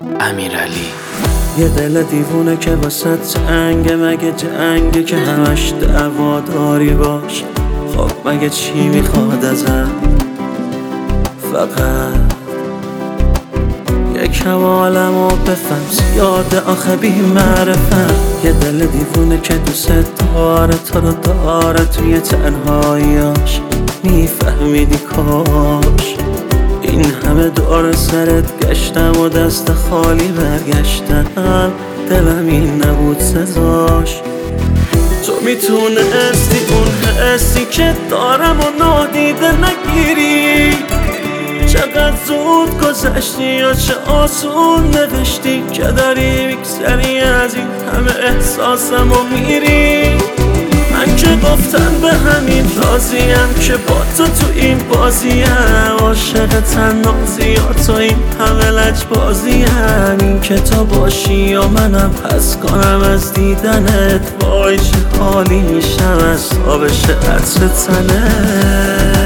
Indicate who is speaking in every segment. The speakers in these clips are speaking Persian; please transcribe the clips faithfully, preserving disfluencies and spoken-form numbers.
Speaker 1: امیرعلی.
Speaker 2: یه دل دیوونه که واسه جنگ، مگه جنگه که همش دعوا داری باش؟ خب مگه چی میخواد ازم؟ فقط یکم عالمو بفهم، زیاده آخه بی معرفم. یه دل دیوونه که دوست داره، تو رو داره توی تنهاییاش. میفهمیدی کاش این همه دور سرت گشتم و دست خالی برگشتم، دلم این نبود سزاش. تو میتونستی اون حسی که دارم و نادیده نگیری. چقدر زود گذشتی یا چه آسون نوشتی که داری میگذری از این همه احساسم و میری. من که گفتم به همین راضیم که با تو تو این بازیم، عاشق تنازی یا تو این همه لجبازیم. این که تو باشی یا منم پس کنم از دیدنت، وای چه حالی میشم از تابش عطر تنت.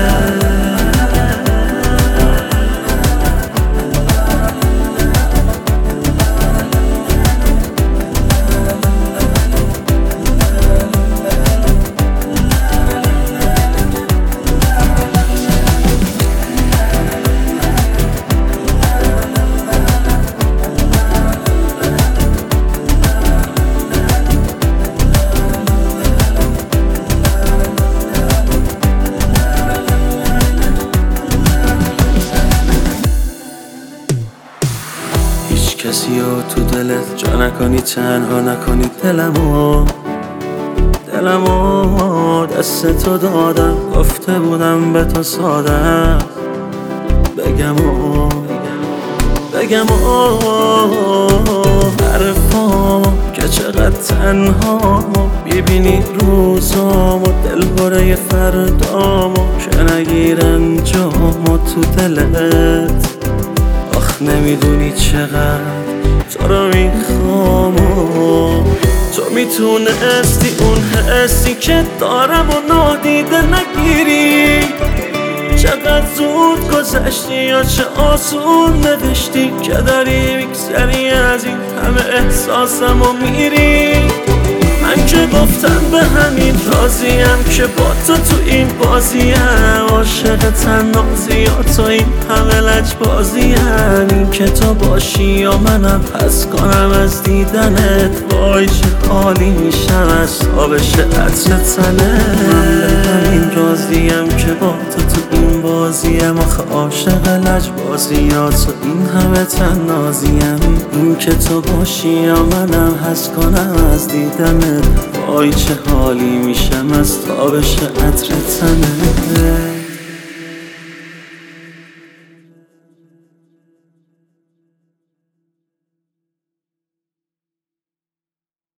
Speaker 2: کسی رو تو دلت جا نکنی، تنها نکنی دلمو. دلمو دست تو دادم، گفته بودم به تو ساده بگم و بگم و حرفامو که چقدر تنهامو. ببینی روزامو دل بره فردامو که نگیرن جامو تو دلت. آخ نمیدونی چقدر تو رو میخوام. تو میتونستی اون حسی که دارم و نادیده نگیری. چقدر زود گذشتی یا چه آسون نوشتی که داری میگذری از این همه احساسم و میری. من که گفتم به همین راضیم که با تو تو این بازیم، عاشق تنازی یا تو این همه لجبازیم. این که تو باشی یا منم پس کنم از دیدنت، وای چه حالی میشم از تابش عطر تنت. من به همین راضیم که با تو تو این بازیم، آخه عاشق لجبازی یا تو این همه تنازیم. این که تو باشی یا منم حس کنم از دیدنت، وای چه حالی میشم از تابش عطر تنت.